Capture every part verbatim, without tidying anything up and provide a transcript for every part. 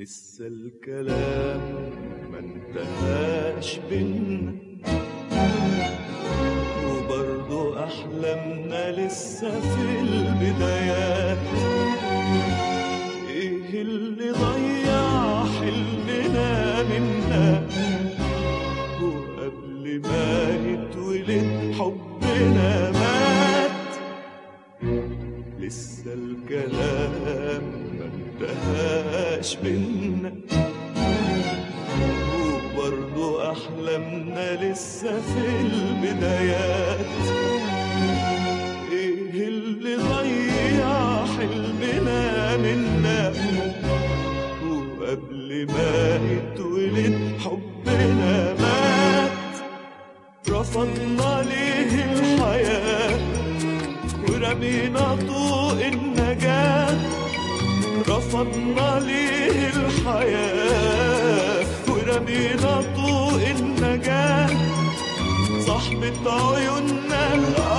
لسه الكلام ما انتهاش بينا، وبرضو أحلامنا لسه في البدايات. إيه اللي ضيع حلمنا منا، وقبل ما يتولد حبنا مات. لسه الكلام ما انتهاش بينا، وبرضو أحلامنا لسه في البدايات. إيه اللي ضيع حلمنا منا، وقبل ما يتولد حبنا مات. رفضنا ليه الحياة ورمينا طوق النجاة، رفضنا ليه الحياة ورمينا طوق النجاة. صاحبة عيوننا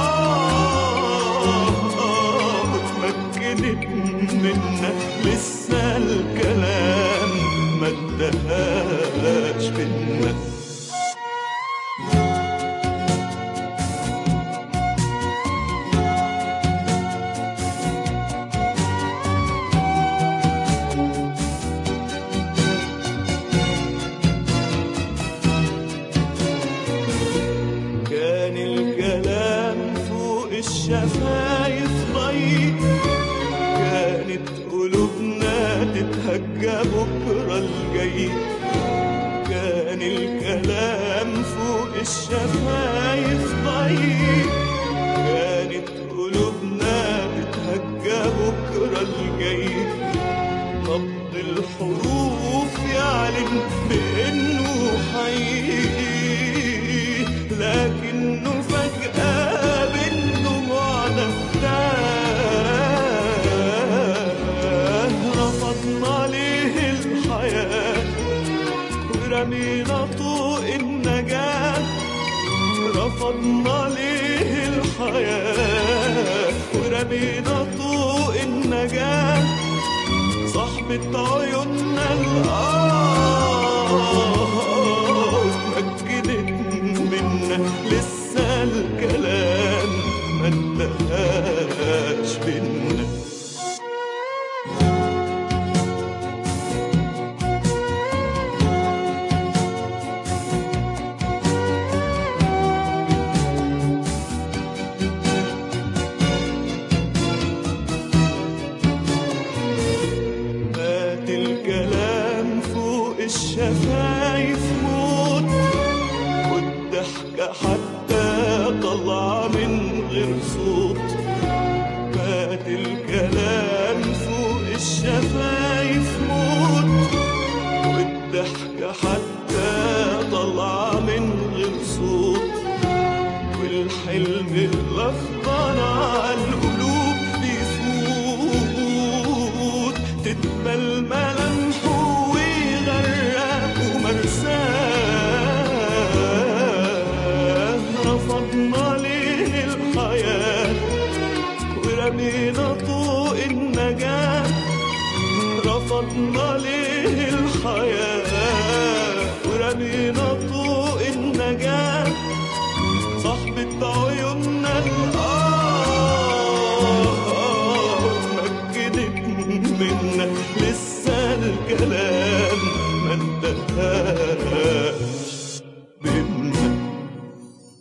الآه اتمكنت منا، لسه الكلام ما انتهاش بينا. الشفايف ضيق، كانت قلوبنا تتهجى بكرة الجاي. كان الكلام فوق الشفايف ضيق، كانت قلوبنا تتهجى بكرة الجاي. نبض الحروف يعلن بإنه حقيقي، لكنه فجأة رفضنا ليه الحياة ورمينا طوق النجاة. رفضنا ليه الحياة ورمينا طوق النجاة. صاحبة عيوننا الآه اتمكنت منا، لسه الكلام ما انتهاش بينا. مات الكلام فوق الشفايف موت، والضحكة حتى طلع من غير صوت. مات الكلام فوق الشفايف موت، والضحكة حتى طلع من غير صوت. والحلم الأخضر على القلوب بيفوت، تتمل ملامحه ويغرق ومرساه. رفضنا ليه الحياة ورمينا طوق النجاة. رفضنا ليه الحياة ورمينا طوق النجاة. صاحبة عيوننا الآه اتمكنت منا، لسه الكلام ما انتهاش